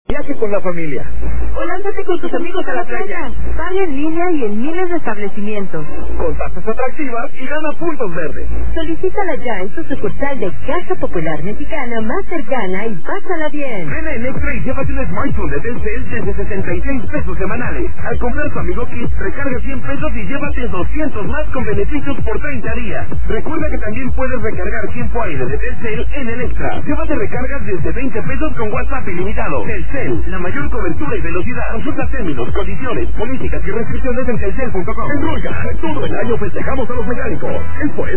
Viaje con la familia. O lánzate con tus amigos a la playa. Paga en línea y en miles de establecimientos. Con tasas atractivas y gana puntos verdes. Solicítala ya en su sucursal de Caja Popular Mexicana más cercana y pásala bien. Ven en Extra y llévate un smartphone de Telcel desde 76 pesos semanales. Al comprar tu Amigo Kit, recarga 100 pesos y llévate 200 más con beneficios por 30 días. Recuerda que también puedes recargar tiempo aire de Telcel en el Extra. Llévate recargas desde 20 pesos con WhatsApp ilimitado. Telcel, la mayor cobertura y velocidad. Consulta términos, condiciones, políticas y restricciones en telcel.com. En Royal, todo el año festejamos a los mecánicos. Es por eso